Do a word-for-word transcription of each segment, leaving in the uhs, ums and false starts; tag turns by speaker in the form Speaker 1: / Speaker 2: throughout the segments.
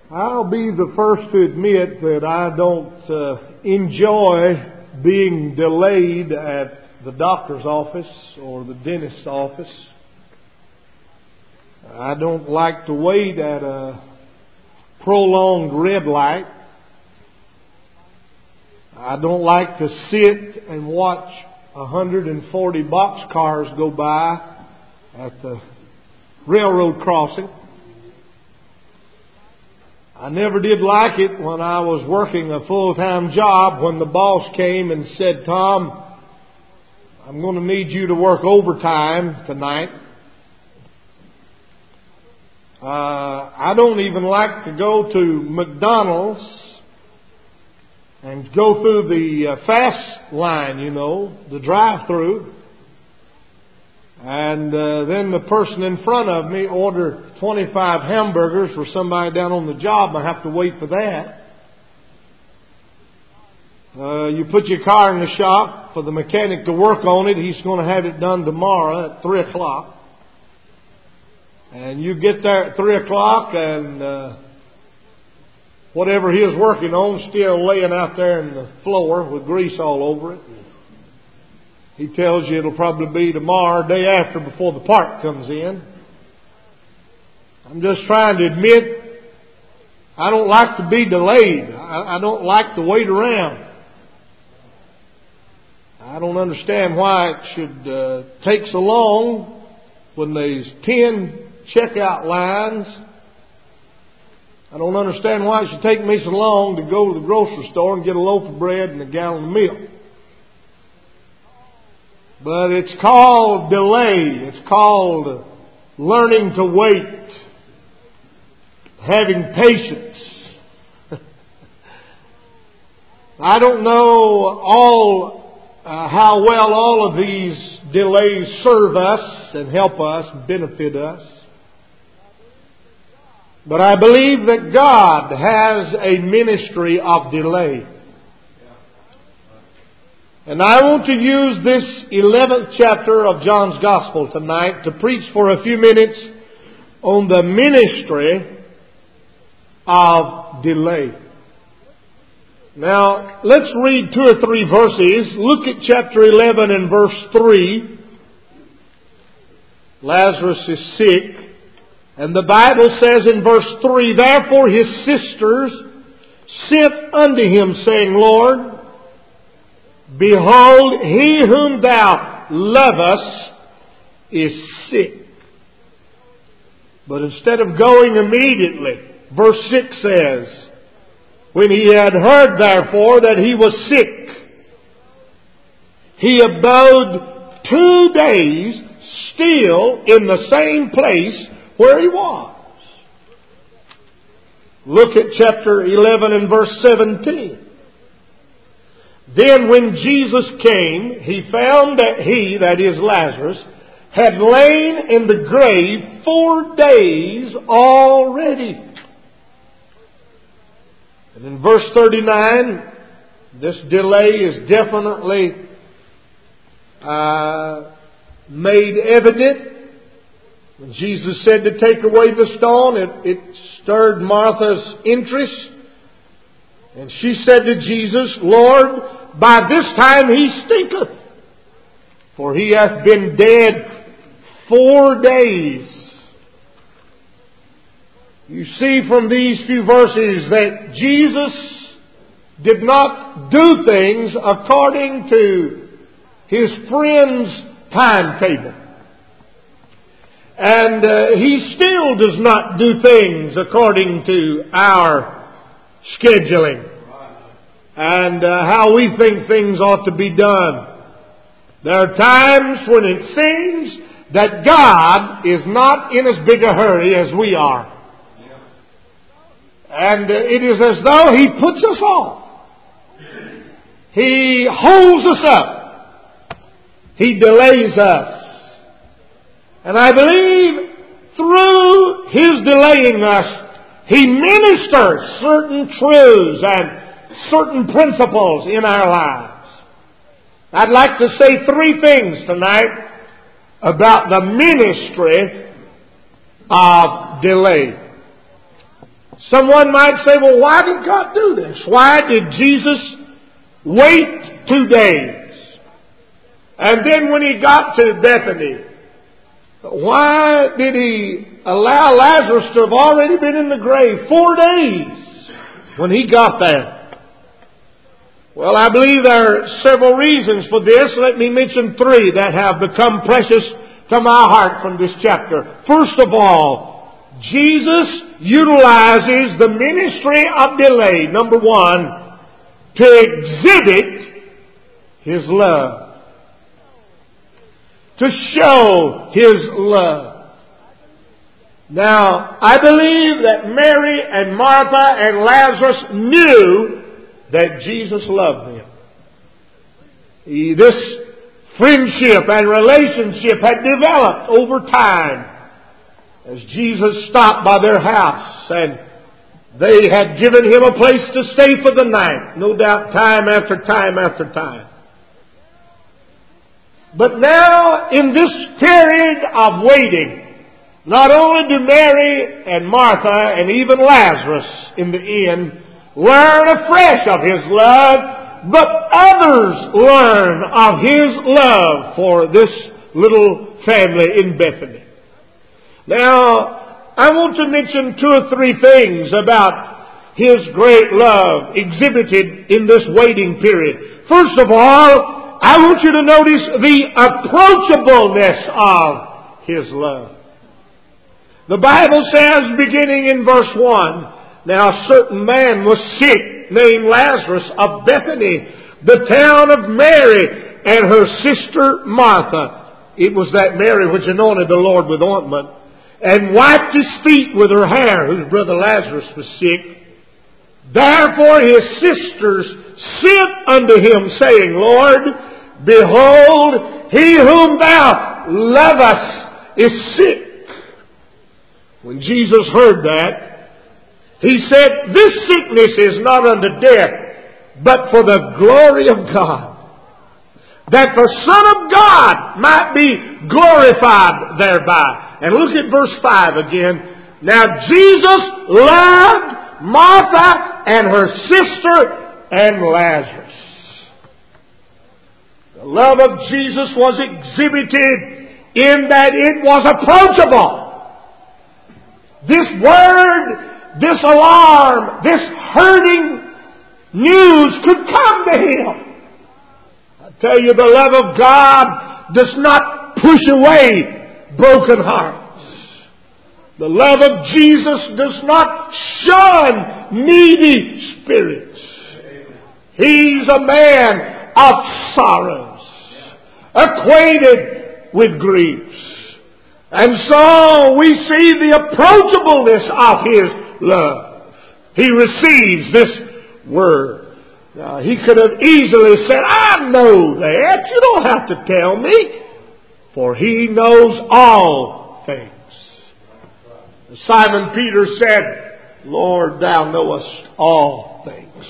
Speaker 1: I'll be the first to admit that I don't uh, enjoy being delayed at the doctor's office or the dentist's office. I don't like to wait at a prolonged red light. I don't like to sit and watch one hundred forty boxcars go by at the railroad crossing. I never did like it when I was working a full-time job when the boss came and said, "Tom, I'm going to need you to work overtime tonight." Uh, I don't even like to go to McDonald's and go through the uh, fast line, you know, the drive-through. And uh, then the person in front of me ordered twenty-five hamburgers for somebody down on the job. I have to wait for that. Uh, you put your car in the shop for the mechanic to work on it. He's going to have it done tomorrow at three o'clock. And you get there at three o'clock and uh, whatever he is working on still laying out there in the floor with grease all over it. He tells you it'll probably be tomorrow or day after before the part comes in. I'm just trying to admit I don't like to be delayed. I, I don't like to wait around. I don't understand why it should uh, take so long when there's ten checkout lines. I don't understand why it should take me so long to go to the grocery store and get a loaf of bread and a gallon of milk. But it's called delay. It's called learning to wait. Having patience. I don't know all uh, how well all of these delays serve us and help us, benefit us. But I believe that God has a ministry of delay. And I want to use this eleventh chapter of John's Gospel tonight to preach for a few minutes on the ministry of delay. Now, let's read two or three verses. Look at chapter eleven and verse three. Lazarus is sick. And the Bible says in verse three, "Therefore his sisters sent unto him, saying, Lord, behold, he whom thou lovest is sick." But instead of going immediately, verse six says, "When he had heard therefore that he was sick, he abode two days still in the same place where he was." Look at chapter eleven and verse seventeen. "Then when Jesus came, he found that he," that is Lazarus, "had lain in the grave four days already." And in verse thirty-nine, this delay is definitely uh, made evident. When Jesus said to take away the stone, it, it stirred Martha's interest. And she said to Jesus, "Lord, by this time he stinketh, for he hath been dead four days." You see from these few verses that Jesus did not do things according to his friend's timetable. And uh, He still does not do things according to our scheduling and uh, how we think things ought to be done. There are times when it seems that God is not in as big a hurry as we are. And uh, it is as though He puts us off. He holds us up. He delays us. And I believe through His delaying us, He ministers certain truths and certain principles in our lives. I'd like to say three things tonight about the ministry of delay. Someone might say, well, why did God do this? Why did Jesus wait two days? And then when He got to Bethany, why did He allow Lazarus to have already been in the grave four days when He got there? Well, I believe there are several reasons for this. Let me mention three that have become precious to my heart from this chapter. First of all, Jesus utilizes the ministry of delay, number one, to exhibit His love. To show His love. Now, I believe that Mary and Martha and Lazarus knew that Jesus loved them. He, this friendship and relationship had developed over time as Jesus stopped by their house and they had given Him a place to stay for the night. No doubt time after time after time. But now in this period of waiting, not only do Mary and Martha and even Lazarus in the inn learn afresh of His love, but others learn of His love for this little family in Bethany. Now, I want to mention two or three things about His great love exhibited in this waiting period. First of all, I want you to notice the approachableness of His love. The Bible says, beginning in verse one, now a certain man was sick, named Lazarus, of Bethany, the town of Mary, and her sister Martha. It was that Mary which anointed the Lord with ointment, and wiped His feet with her hair, whose brother Lazarus was sick. Therefore His sisters sent unto Him, saying, Lord, behold, he whom Thou lovest is sick. When Jesus heard that, He said, this sickness is not unto death, but for the glory of God, that the Son of God might be glorified thereby. And look at verse five again. Now Jesus loved Martha and her sister and Lazarus. The love of Jesus was exhibited in that it was approachable. This word, this alarm, this hurting news could come to Him. I tell you, the love of God does not push away broken hearts. The love of Jesus does not shun needy spirits. He's a man of sorrows, acquainted with griefs. And so we see the approachableness of His love. He receives this word. Now, He could have easily said, I know that. You don't have to tell me. For He knows all things. Simon Peter said, Lord, Thou knowest all things.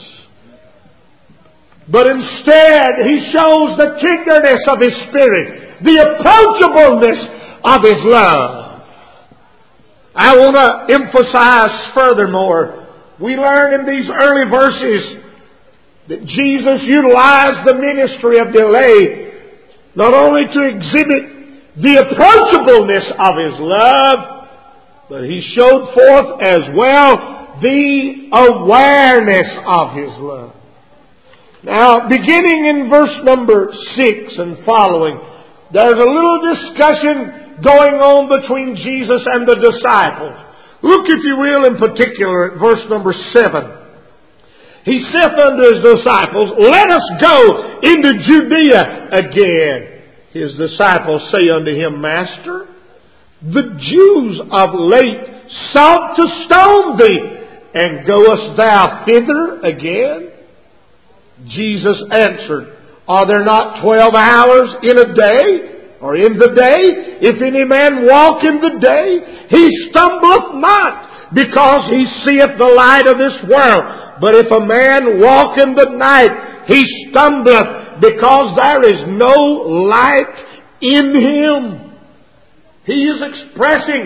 Speaker 1: But instead, He shows the tenderness of His Spirit, the approachableness of His love. I want to emphasize furthermore, we learn in these early verses that Jesus utilized the ministry of delay not only to exhibit the approachableness of His love, but He showed forth as well the awareness of His love. Now, beginning in verse number six and following, there's a little discussion going on between Jesus and the disciples. Look, if you will, in particular at verse number seven. He saith unto His disciples, Let us go into Judea again. His disciples say unto Him, Master, the Jews of late sought to stone Thee, and goest Thou thither again? Jesus answered, Are there not twelve hours in a day? Or in the day? If any man walk in the day, he stumbleth not, because he seeth the light of this world. But if a man walk in the night, he stumbleth, because there is no light in him. He is expressing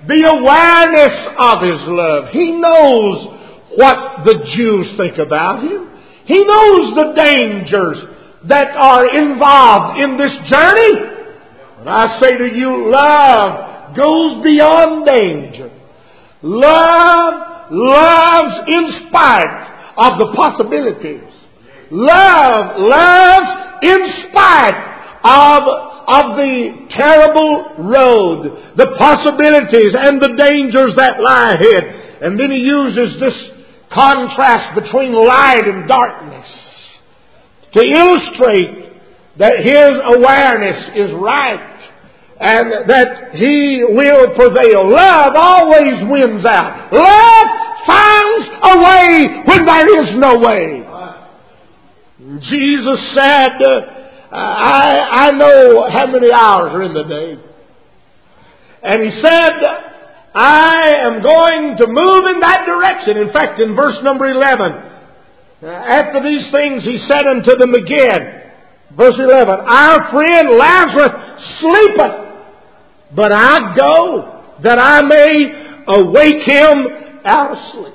Speaker 1: the awareness of His love. He knows what the Jews think about Him. He knows the dangers that are involved in this journey. And I say to you, love goes beyond danger. Love loves in spite of the possibilities. Love loves in spite of, of the terrible road, the possibilities and the dangers that lie ahead. And then he uses this contrast between light and darkness to illustrate that His awareness is right and that He will prevail. Love always wins out. Love finds a way when there is no way. Jesus said, uh, I, I know how many hours are in the day. And He said, I am going to move in that direction. In fact, in verse number eleven, uh, after these things He said unto them again, verse eleven, our friend Lazarus sleepeth, but I go that I may awake him out of sleep.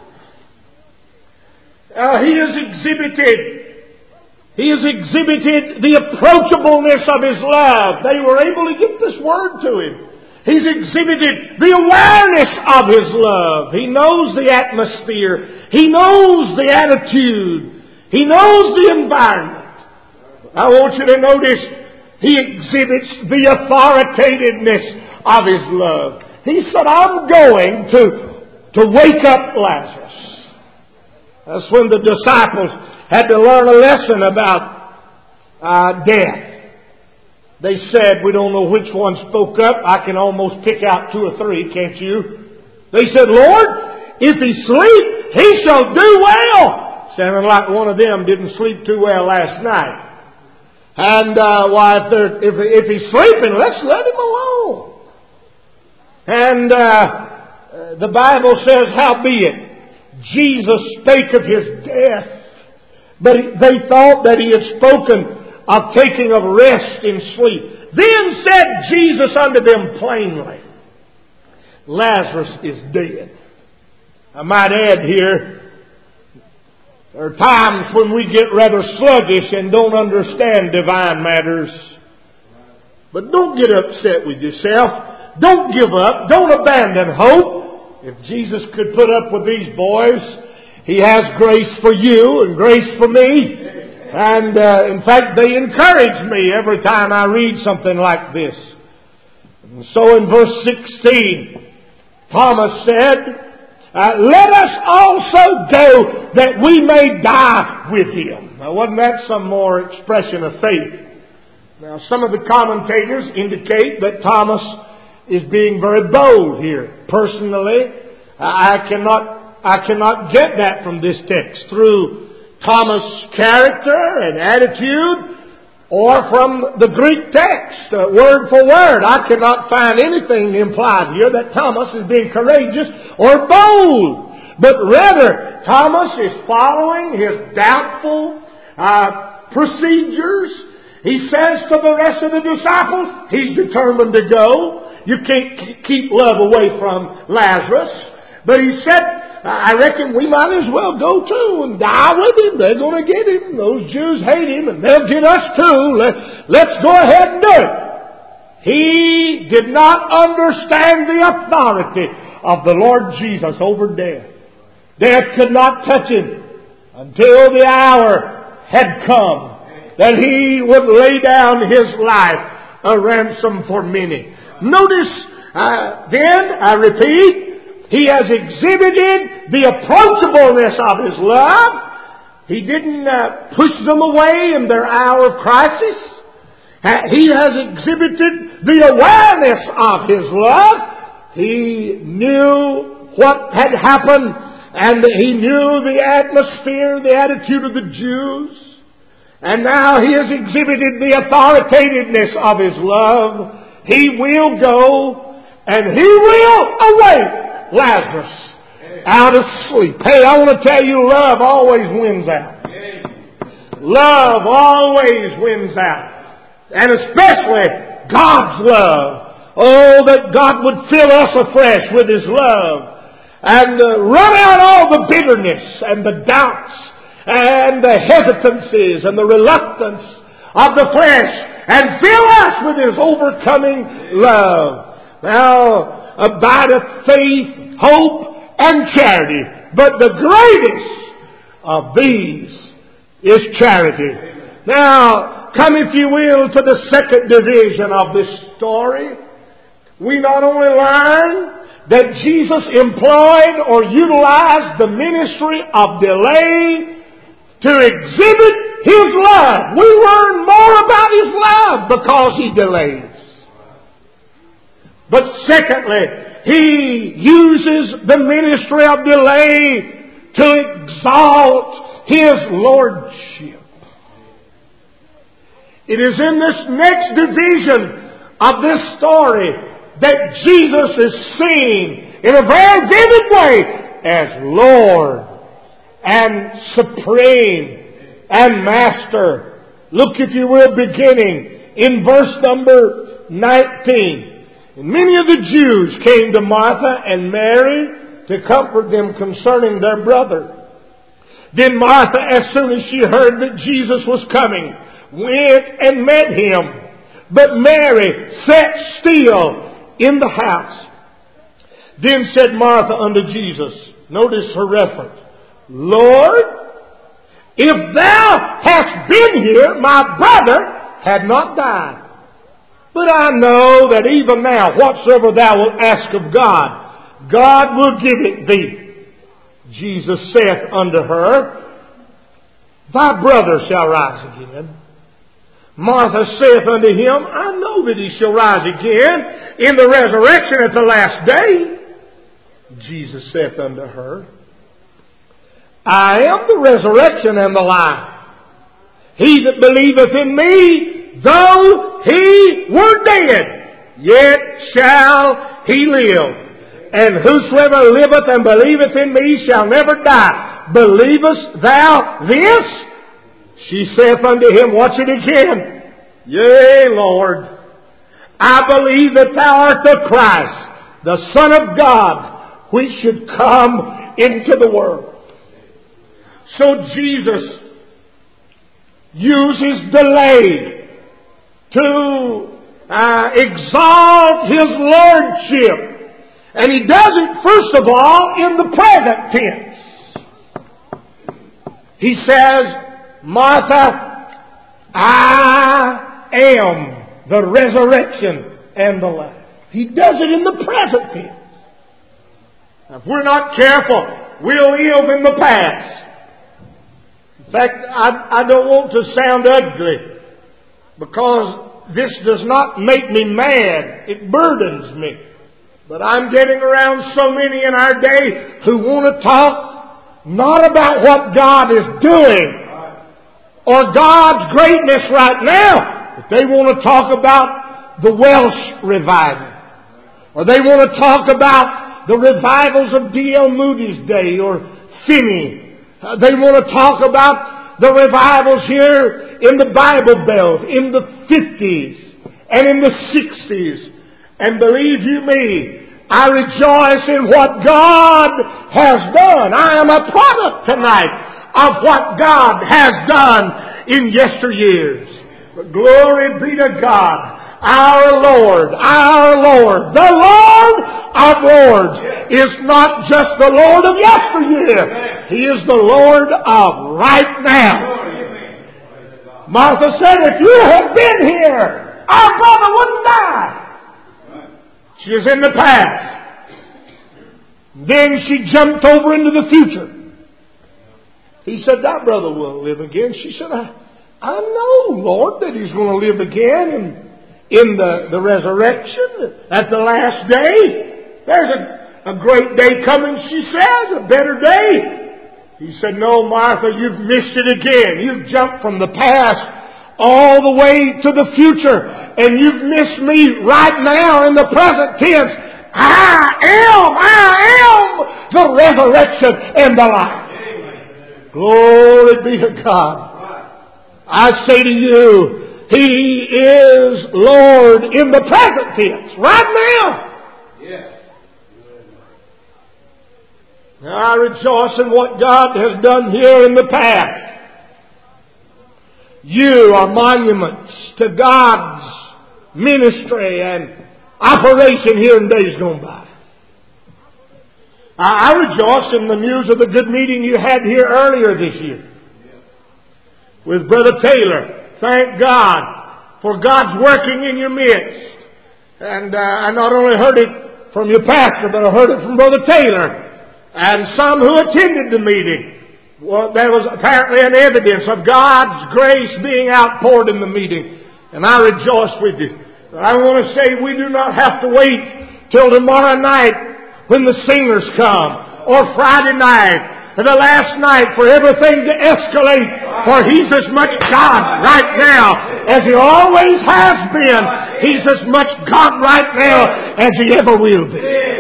Speaker 1: Uh, he has exhibited He has exhibited the approachableness of His love. They were able to get this word to Him. He's exhibited the awareness of His love. He knows the atmosphere. He knows the attitude. He knows the environment. I want you to notice He exhibits the authoritativeness of His love. He said, I'm going to, to wake up Lazarus. That's when the disciples had to learn a lesson about uh, death. They said, we don't know which one spoke up. I can almost pick out two or three, can't you? They said, Lord, if he sleep, he shall do well. Sounding like one of them didn't sleep too well last night. And uh, why, if, if, if he's sleeping, let's let him alone. And uh, the Bible says, howbeit, Jesus spake of His death. But they thought that He had spoken of taking of rest in sleep. Then said Jesus unto them plainly, Lazarus is dead. I might add here, there are times when we get rather sluggish and don't understand divine matters. But don't get upset with yourself. Don't give up. Don't abandon hope. If Jesus could put up with these boys, He has grace for you and grace for me. And uh, in fact, they encourage me every time I read something like this. And so in verse sixteen, Thomas said, uh, let us also go that we may die with Him. Now, wasn't that some more expression of faith? Now, some of the commentators indicate that Thomas is being very bold here. Personally, I cannot, I cannot get that from this text through Thomas' character and attitude, or from the Greek text, uh, word for word. I cannot find anything implied here that Thomas is being courageous or bold. But rather, Thomas is following his doubtful uh, procedures. He says to the rest of the disciples, he's determined to go. You can't keep love away from Lazarus. But he said, I reckon we might as well go too and die with him. They're going to get him. Those Jews hate him and they'll get us too. Let, let's go ahead and do it. He did not understand the authority of the Lord Jesus over death. Death could not touch him until the hour had come that He would lay down His life a ransom for many. Notice, uh, then, I repeat, He has exhibited the approachableness of His love. He didn't uh, push them away in their hour of crisis. Uh, he has exhibited the awareness of His love. He knew what had happened, and He knew the atmosphere, the attitude of the Jews. And now He has exhibited the authoritativeness of His love. He will go, and He will awake Lazarus out of sleep. Hey, I want to tell you, love always wins out. Love always wins out. And especially God's love Oh, that God would fill us afresh with His love and uh, run out all the bitterness and the doubts and the hesitancies and the reluctance of the flesh and fill us with His overcoming love. Now, abideth faith, hope, and charity. But the greatest of these is charity. Now, come if you will to the second division of this story. We not only learn that Jesus employed or utilized the ministry of delay to exhibit His love. We learn more about His love because He delays. But secondly, He uses the ministry of delay to exalt His lordship. It is in this next division of this story that Jesus is seen in a very vivid way as Lord and Supreme and Master. Look, if you will, beginning in verse number nineteen. And many of the Jews came to Martha and Mary to comfort them concerning their brother. Then Martha, as soon as she heard that Jesus was coming, went and met Him. But Mary sat still in the house. Then said Martha unto Jesus, notice her reference, Lord, if Thou hast been here, my brother had not died. But I know that even now, whatsoever Thou wilt ask of God, God will give it Thee. Jesus saith unto her, Thy brother shall rise again. Martha saith unto Him, I know that he shall rise again in the resurrection at the last day. Jesus saith unto her, I am the resurrection and the life. He that believeth in me, though he were dead, yet shall he live. And whosoever liveth and believeth in me shall never die. Believest thou this? She saith unto Him, watch it again, Yea, Lord, I believe that Thou art the Christ, the Son of God, which should come into the world. So Jesus uses delay to uh, exalt His Lordship. And He does it, first of all, in the present tense. He says, Martha, I am the resurrection and the life. He does it in the present tense. Now, if we're not careful, we'll live in the past. In fact, I, I don't want to sound ugly, because this does not make me mad. It burdens me. But I'm getting around so many in our day who want to talk not about what God is doing or God's greatness right now, but they want to talk about the Welsh revival. Or they want to talk about the revivals of D L Moody's day or Finney. Uh, they want to talk about the revivals here in the Bible Belt in the fifties and in the sixties. And believe you me, I rejoice in what God has done. I am a product tonight of what God has done in yesteryears. But glory be to God. Our Lord, our Lord, the Lord of Lords is not just the Lord of yesteryear. He is the Lord of right now. Martha said, if you had been here, our brother wouldn't die. She is in the past. Then she jumped over into the future. He said, thy brother will live again. She said, I, I know, Lord, that he's going to live again in, in the, the resurrection at the last day. There's a, a great day coming, she says, a better day. He said, no, Martha, you've missed it again. You've jumped from the past all the way to the future. And you've missed me right now in the present tense. I am, I am the resurrection and the life. Glory be to God. I say to you, He is Lord in the present tense, right now.
Speaker 2: Yes.
Speaker 1: Now, I rejoice in what God has done here in the past. You are monuments to God's ministry and operation here in days gone by. I rejoice in the news of the good meeting you had here earlier this year with Brother Taylor. Thank God for God's working in your midst. And uh, I not only heard it from your pastor, but I heard it from Brother Taylor and some who attended the meeting. Well, there was apparently an evidence of God's grace being outpoured in the meeting. And I rejoice with you. But I want to say we do not have to wait till tomorrow night when the singers come, or Friday night, or the last night for everything to escalate. For He's as much God right now as He always has been. He's as much God right now as He ever will be.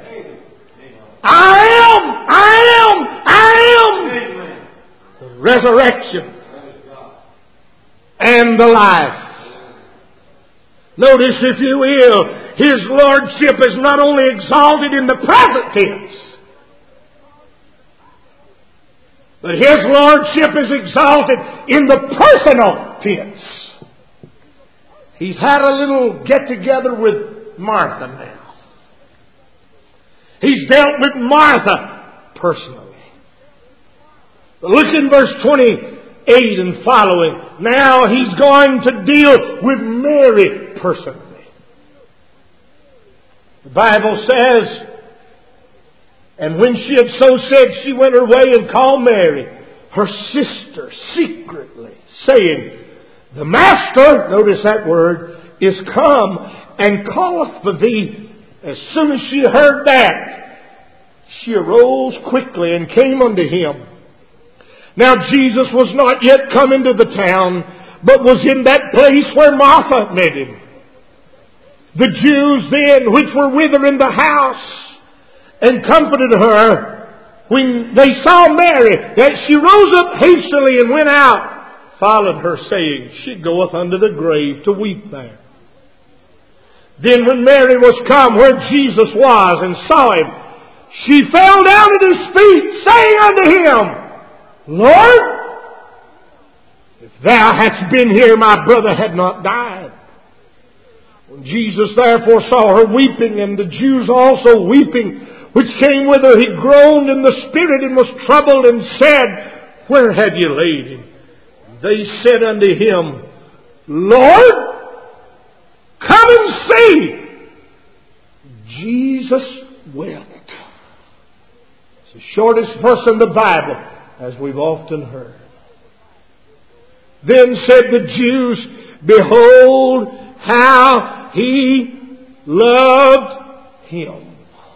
Speaker 1: I am, I am, I am the resurrection and the life. Notice, if you will, His Lordship is not only exalted in the present tense, but His Lordship is exalted in the personal tense. He's had a little get-together with Martha now. He's dealt with Martha personally. But look in verse twenty-eight and following. Now He's going to deal with Mary personally. The Bible says, and when she had so said, she went her way and called Mary, her sister, secretly, saying, the Master, notice that word, is come and calleth for thee. As soon as she heard that, she arose quickly and came unto Him. Now Jesus was not yet come into the town, but was in that place where Martha met Him. The Jews then, which were with her in the house, and comforted her, when they saw Mary, that she rose up hastily and went out, followed her, saying, she goeth unto the grave to weep there. Then when Mary was come where Jesus was and saw Him, she fell down at His feet, saying unto Him, Lord, if Thou hadst been here, my brother had not died. When Jesus therefore saw her weeping, and the Jews also weeping, which came with her, He groaned in the spirit and was troubled, and said, where have you laid Him? And they said unto Him, Lord, come and see. Jesus wept. It's the shortest verse in the Bible, as we've often heard. Then said the Jews, behold how He loved Him.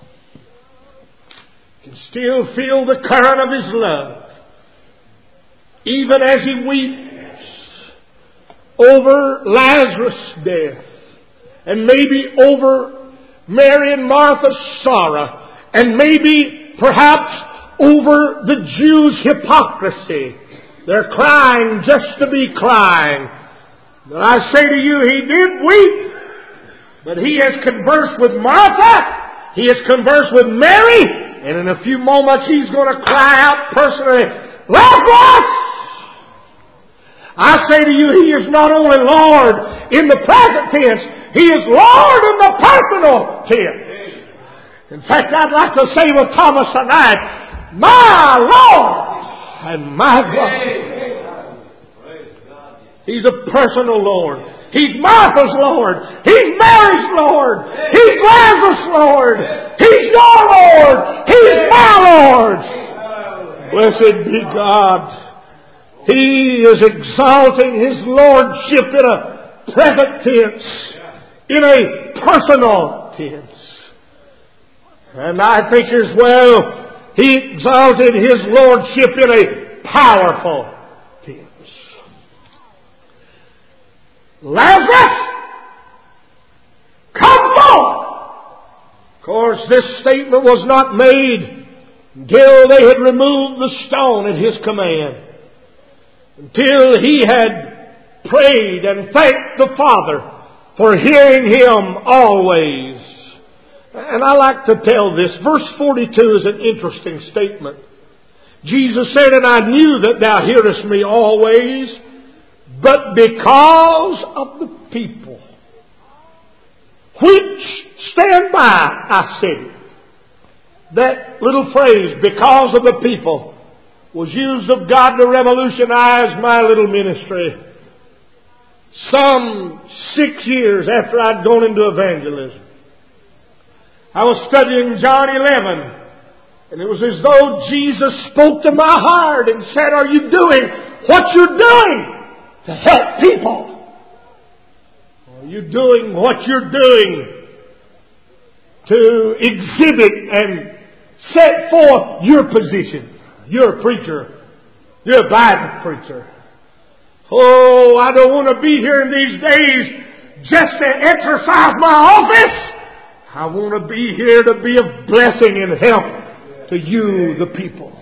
Speaker 1: You can still feel the current of His love, even as He weeps over Lazarus' death, and maybe over Mary and Martha's sorrow, and maybe perhaps over the Jews' hypocrisy. They're crying just to be crying. But I say to you, He did weep, but He has conversed with Martha, He has conversed with Mary, and in a few moments He's going to cry out personally, Lazarus! I say to you, He is not only Lord in the present tense, He is Lord in the personal tense. In fact, I'd like to say with Thomas tonight, my Lord and my God. He's a personal Lord. He's Martha's Lord. He's Mary's Lord. He's Lazarus' Lord. He's your Lord. He's my Lord. Blessed be God. He is exalting His Lordship in a present tense, in a personal tense. And I think as well, He exalted His Lordship in a powerful tense. Lazarus, come forth! Of course, this statement was not made until they had removed the stone at His command. Until He had prayed and thanked the Father for hearing him always. And I like to tell this. Verse forty-two is an interesting statement. Jesus said, "And I knew that thou hearest me always, but because of the people, which stand by, I said it." That little phrase, "because of the people," was used of God to revolutionize my little ministry. Some six years after I'd gone into evangelism, I was studying John eleven, and it was as though Jesus spoke to my heart and said, "Are you doing what you're doing to help people? Are you doing what you're doing to exhibit and set forth your position? You're a preacher. You're a Bible preacher. Oh, I don't want to be here in these days just to exercise my office. I want to be here to be of blessing and help to you, the people."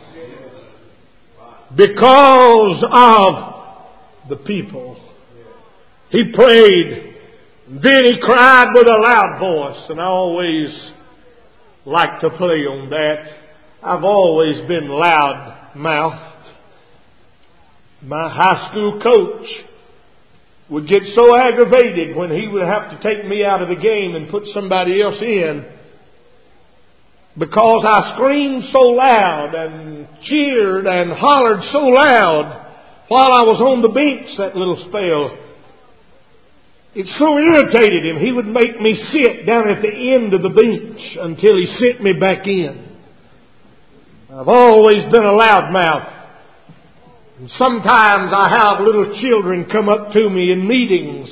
Speaker 1: Because of the people. He prayed. Then he cried with a loud voice. And I always like to play on that. I've always been loud-mouthed. My high school coach would get so aggravated when he would have to take me out of the game and put somebody else in because I screamed so loud and cheered and hollered so loud while I was on the bench that little spell. It so irritated him, he would make me sit down at the end of the bench until he sent me back in. I've always been a loudmouth. And sometimes I have little children come up to me in meetings.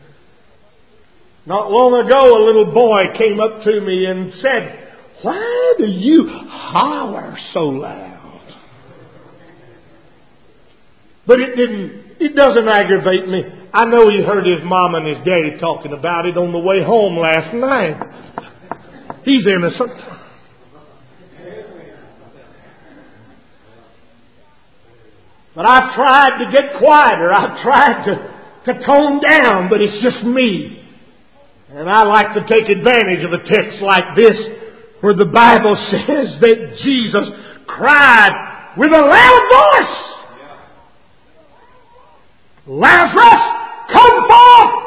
Speaker 1: Not long ago, a little boy came up to me and said, "Why do you holler so loud?" But it didn't, it doesn't aggravate me. I know he heard his mom and his daddy talking about it on the way home last night. He's innocent. But I've tried to get quieter. I've tried to, to tone down, but it's just me. And I like to take advantage of a text like this where the Bible says that Jesus cried with a loud voice, "Lazarus, come forth!"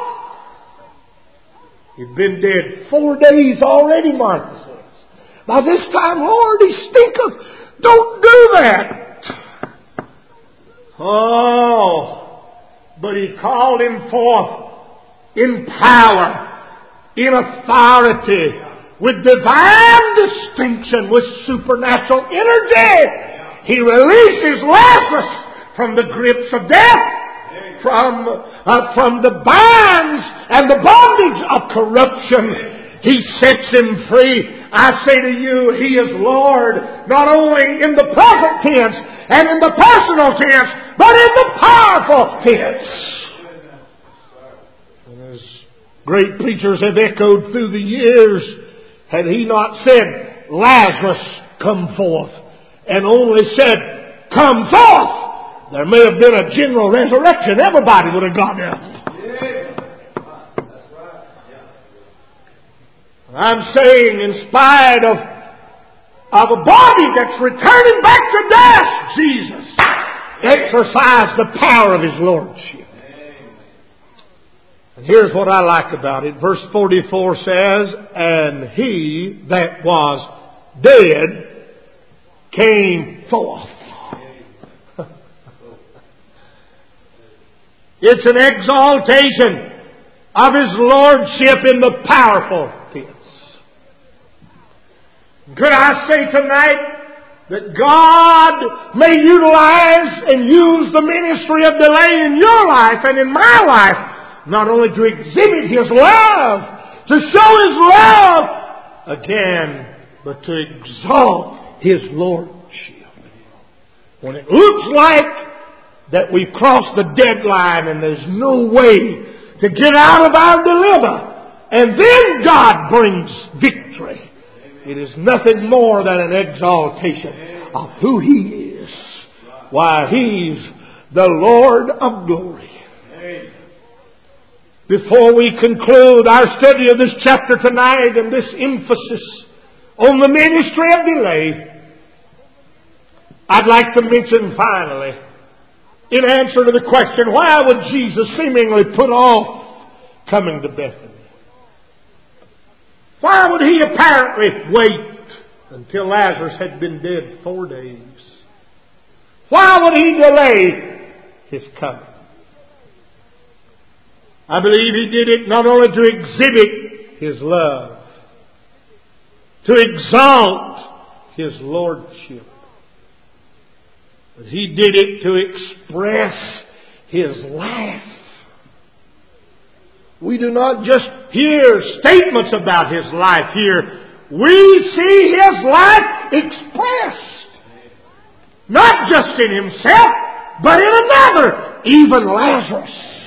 Speaker 1: He'd been dead four days already, Martha says. "By this time, Lord, he stinketh." Don't do that. Oh, but he called him forth in power, in authority, with divine distinction, with supernatural energy. He releases Lazarus from the grips of death, from, uh, from the bonds and the bondage of corruption. He sets him free. I say to you, He is Lord, not only in the present tense and in the personal tense, but in the powerful tense. And as great preachers have echoed through the years, had He not said, "Lazarus, come forth," and only said, "Come forth," there may have been a general resurrection. Everybody would have gone up. I'm saying, in spite of, of a body that's returning back to dust, Jesus exercised the power of His Lordship. And here's what I like about it. Verse forty-four says, "And he that was dead came forth." It's an exaltation of His Lordship in the powerful tense. Could I say tonight that God may utilize and use the ministry of delay in your life and in my life, not only to exhibit His love, to show His love again, but to exalt His Lordship. When it looks like that we've crossed the deadline and there's no way to get out of our dilemma, and then God brings victory. It is nothing more than an exaltation of who He is. Why, He's the Lord of glory. Before we conclude our study of this chapter tonight and this emphasis on the ministry of delay, I'd like to mention finally, in answer to the question, why would Jesus seemingly put off coming to Bethany? Why would He apparently wait until Lazarus had been dead four days? Why would He delay His coming? I believe He did it not only to exhibit His love, to exalt His lordship, but He did it to express His life. We do not just hear statements about His life here. We see His life expressed. Not just in Himself, but in another, even Lazarus.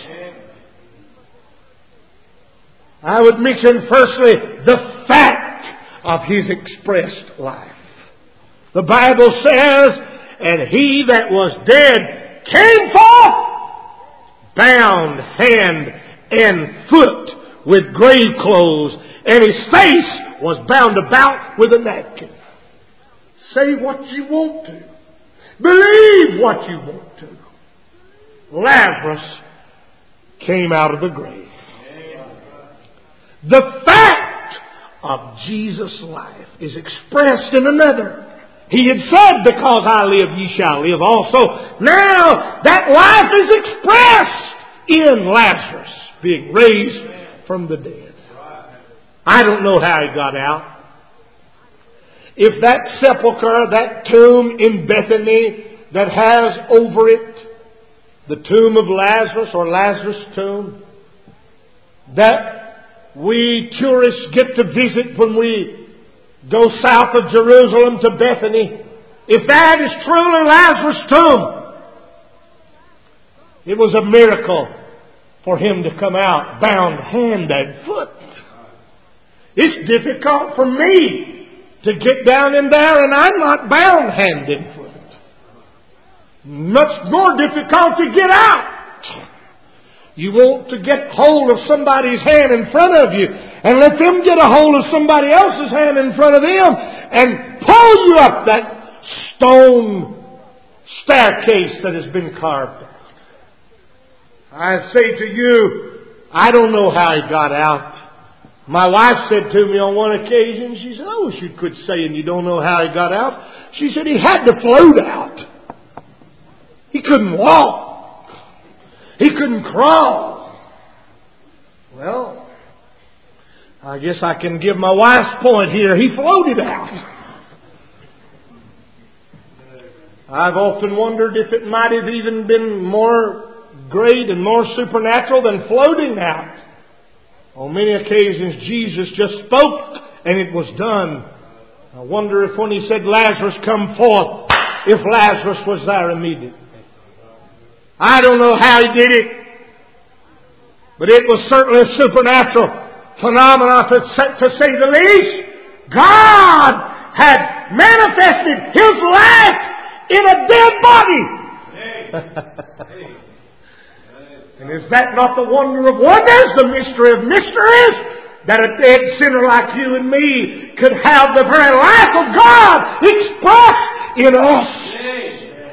Speaker 1: I would mention firstly the fact of His expressed life. The Bible says, and he that was dead came forth, bound hand and foot with grave clothes, and his face was bound about with a napkin. Say what you want to. Believe what you want to. Lazarus came out of the grave. The fact of Jesus' life is expressed in another. He had said, because I live, ye shall live also. Now, that life is expressed in Lazarus being raised from the dead. I don't know how he got out. If that sepulchre, that tomb in Bethany that has over it the tomb of Lazarus or Lazarus' tomb, that we tourists get to visit when we go south of Jerusalem to Bethany, if that is truly Lazarus' tomb, it was a miracle for him to come out bound hand and foot. It's difficult for me to get down in there and I'm not bound hand and foot. Much more difficult to get out. You want to get hold of somebody's hand in front of you and let them get a hold of somebody else's hand in front of them and pull you up that stone staircase that has been carved out. I say to you, I don't know how he got out. My wife said to me on one occasion, she said, I wish you could say, and you don't know how he got out. She said he had to float out. He couldn't walk. He couldn't crawl. Well, I guess I can give my wife's point here. He floated out. I've often wondered if it might have even been more great and more supernatural than floating out. On many occasions, Jesus just spoke and it was done. I wonder if when He said, Lazarus, come forth, if Lazarus was there immediately. I don't know how He did it, but it was certainly a supernatural phenomenon to say, to say the least. God had manifested His life in a dead body. And is that not the wonder of wonders, the mystery of mysteries? That a dead sinner like you and me could have the very life of God expressed in us.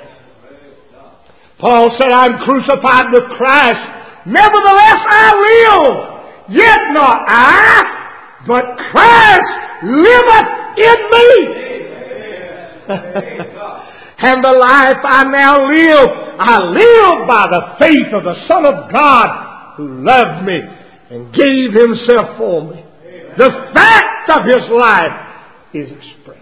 Speaker 1: Paul said, I'm crucified with Christ. Nevertheless I live. Yet not I, but Christ liveth in me. And the life I now live, I live by the faith of the Son of God who loved me and gave Himself for me. The fact of His life is expressed.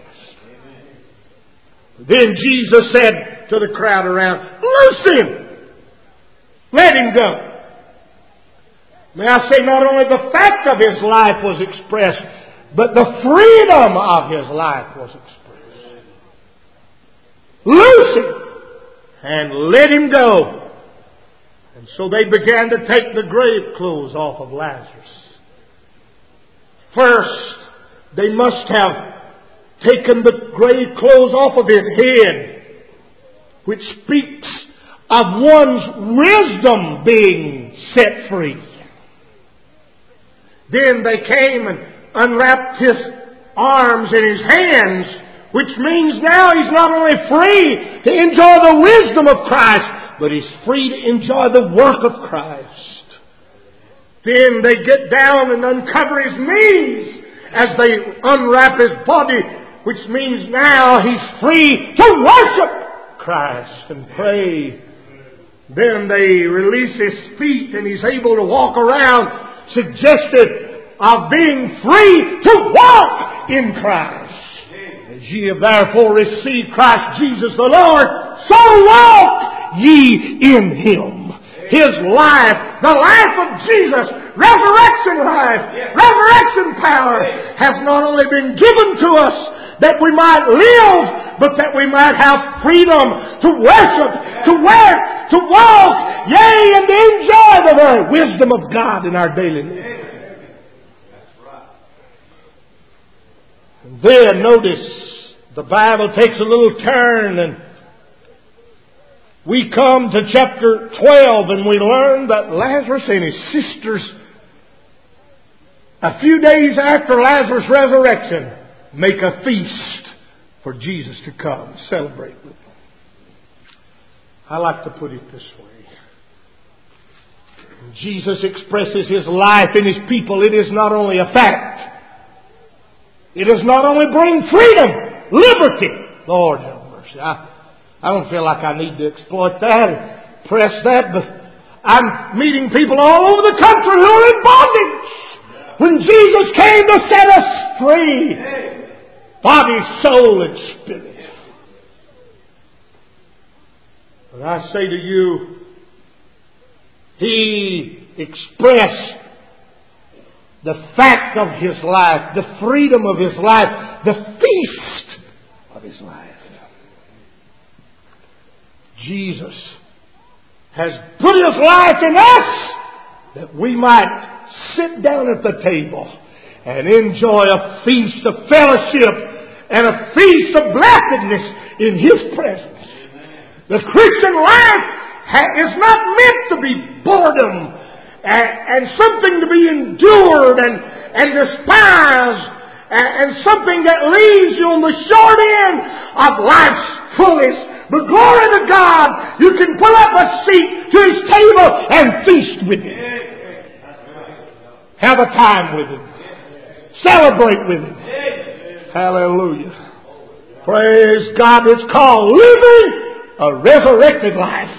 Speaker 1: Then Jesus said to the crowd around, loose him! Let him go! May I say, not only the fact of His life was expressed, but the freedom of His life was expressed. Loose him and let him go. And so they began to take the grave clothes off of Lazarus. First, they must have taken the grave clothes off of his head, which speaks of one's wisdom being set free. Then they came and unwrapped His arms and His hands, which means now He's not only free to enjoy the wisdom of Christ, but He's free to enjoy the work of Christ. Then they get down and uncover His knees as they unwrap His body, which means now He's free to worship Christ and pray. Then they release His feet and He's able to walk around, suggested of being free to walk in Christ. As ye have therefore received Christ Jesus the Lord, so walk ye in Him. His life, the life of Jesus, resurrection life, resurrection power, has not only been given to us that we might live, but that we might have freedom to worship, to work, to walk, yea, and to enjoy the very wisdom of God in our daily life. And then notice the Bible takes a little turn, and we come to chapter twelve, and we learn that Lazarus and his sisters, a few days after Lazarus' resurrection, make a feast for Jesus to come celebrate with them. I like to put it this way. When Jesus expresses His life in His people, it is not only a fact. It does not only bring freedom, liberty. Lord have mercy. I, I don't feel like I need to exploit that and press that, but I'm meeting people all over the country who are in bondage. When Jesus came to set us free, body, soul, and spirit. But I say to you, He expressed the fact of His life, the freedom of His life, the feast of His life. Jesus has put His life in us that we might sit down at the table and enjoy a feast of fellowship and a feast of blessedness in His presence. The Christian life is not meant to be boredom and, and something to be endured and, and despised and, and something that leaves you on the short end of life's fullest. But glory to God, you can pull up a seat to His table and feast with Him. Have a time with Him. Celebrate with Him. Hallelujah. Praise God. It's called living a resurrected life.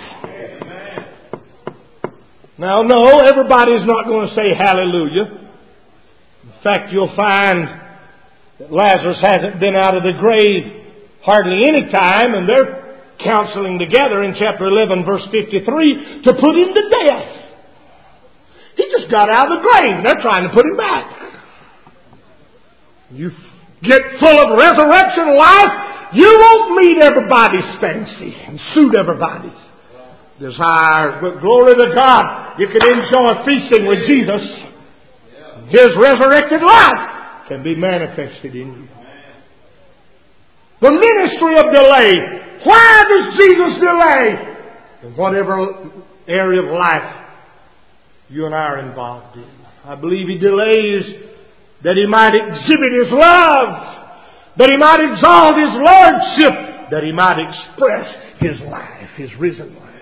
Speaker 1: Now, no, everybody's not going to say hallelujah. In fact, you'll find that Lazarus hasn't been out of the grave hardly any time, and they're counseling together in chapter eleven, verse fifty-three, to put him to death. He just got out of the grave, and they're trying to put him back. You get full of resurrection life, you won't meet everybody's fancy and suit everybody's desires. But glory to God, you can enjoy feasting with Jesus. His resurrected life can be manifested in you. The ministry of delay. Why does Jesus delay? In whatever area of life you and I are involved in. I believe He delays that He might exhibit His love, that He might exalt His lordship, that He might express His life, His risen life.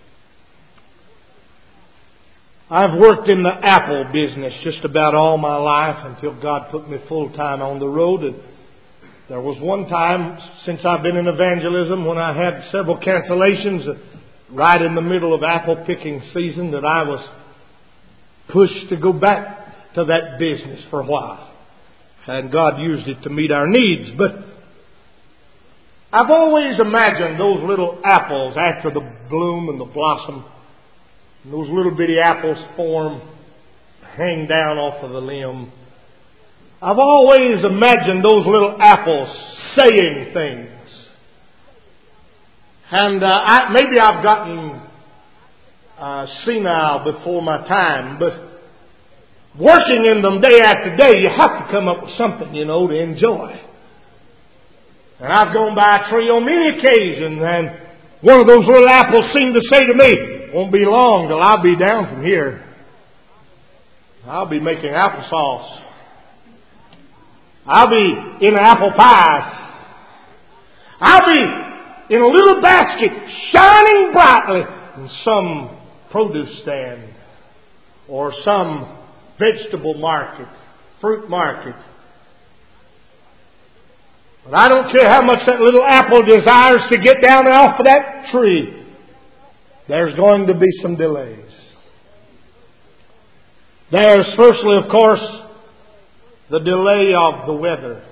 Speaker 1: I've worked in the apple business just about all my life until God put me full time on the road. And there was one time since I've been in evangelism when I had several cancellations right in the middle of apple picking season that I was pushed to go back to that business for a while. And God used it to meet our needs. But I've always imagined those little apples after the bloom and the blossom. And those little bitty apples form, hang down off of the limb. I've always imagined those little apples saying things. And uh, I, maybe I've gotten uh, senile before my time, but working in them day after day, you have to come up with something, you know, to enjoy. And I've gone by a tree on many occasions, and One of those little apples seemed to say to me, won't be long till I'll be down from here. I'll be making applesauce. I'll be in apple pies. I'll be in a little basket shining brightly in some produce stand or some vegetable market, fruit market. But I don't care how much that little apple desires to get down off of that tree. There's going to be some delays. There's firstly, of course, the delay of the weather.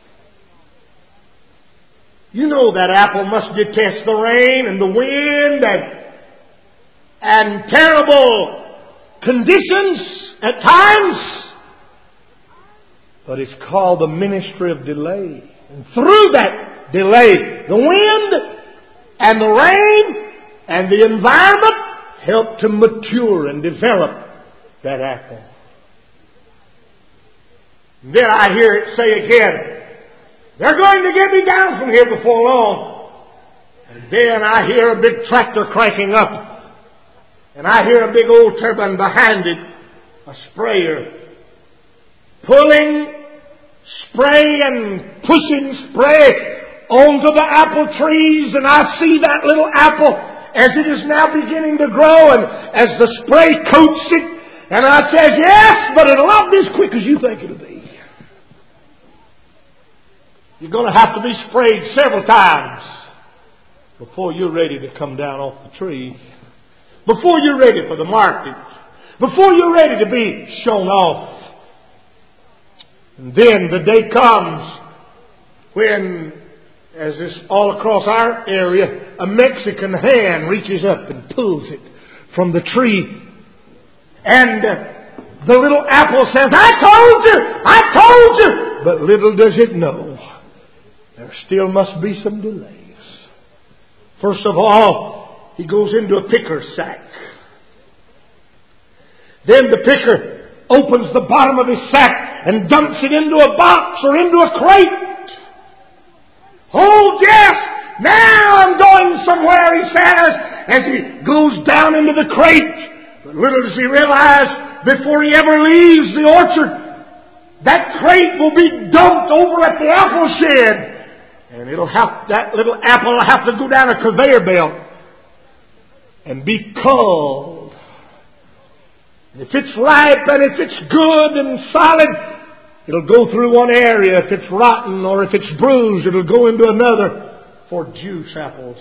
Speaker 1: You know that apple must detest the rain and the wind and, and terrible conditions at times. But it's called the ministry of delay. And through that delay, the wind and the rain and the environment help to mature and develop that apple. And then I hear it say again, they're going to get me down from here before long. And then I hear a big tractor cranking up. And I hear a big old turbine behind it, a sprayer, pulling spray and pushing spray onto the apple trees. And I see that little apple as it is now beginning to grow and as the spray coats it. And I says, yes, but it'll not be as quick as you think it'll be. You're going to have to be sprayed several times before you're ready to come down off the tree. Before you're ready for the market. Before you're ready to be shown off. And then the day comes when, as is all across our area, a Mexican hand reaches up and pulls it from the tree. And the little apple says, I told you! I told you! But little does it know, there still must be some delays. First of all, he goes into a picker sack. Then the picker opens the bottom of his sack and dumps it into a box or into a crate. Oh, yes! Now I'm going somewhere, he says, as he goes down into the crate. But little does he realize, before he ever leaves the orchard, that crate will be dumped over at the apple shed. And it'll have, that little apple will have to go down a conveyor belt and be culled. And if it's ripe and if it's good and solid, it'll go through one area. If it's rotten or if it's bruised, it'll go into another for juice apples.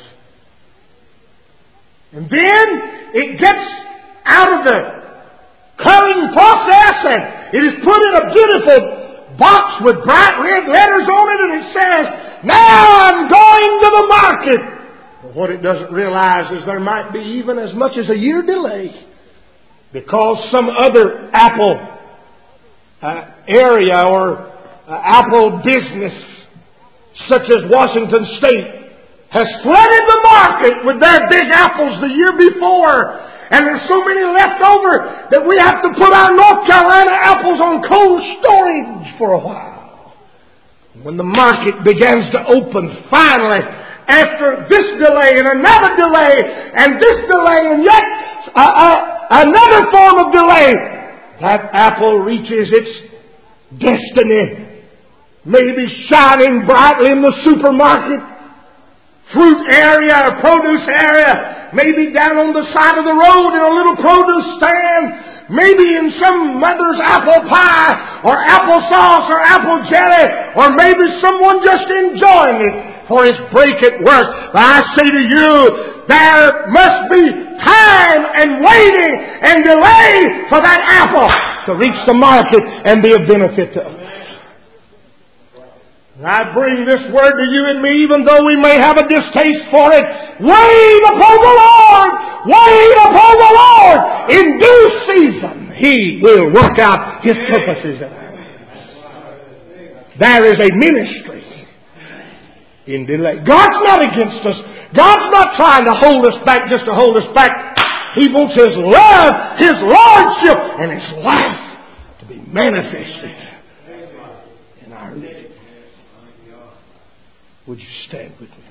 Speaker 1: And then it gets out of the culling process and it is put in a beautiful box with bright red letters on it, and it says, now I'm going to the market. But what it doesn't realize is there might be even as much as a year delay because some other apple uh, area or uh, apple business such as Washington State has flooded the market with their big apples the year before. And there's so many left over that we have to put our North Carolina apples on cold storage for a while. When the market begins to open finally, after this delay and another delay and this delay and yet uh, uh, another form of delay, that apple reaches its destiny. Maybe shining brightly in the supermarket, fruit area or produce area, maybe down on the side of the road in a little produce stand, maybe in some mother's apple pie or applesauce or apple jelly, or maybe someone just enjoying it for his break at work. But I say to you, there must be time and waiting and delay for that apple to reach the market and be of benefit to us. I bring this word to you and me, even though we may have a distaste for it. Wait upon the Lord! Wait upon the Lord! In due season, He will work out His purposes in our lives. There is a ministry in delay. God's not against us. God's not trying to hold us back just to hold us back. He wants His love, His lordship, and His life to be manifested in our living. Would you stand with me?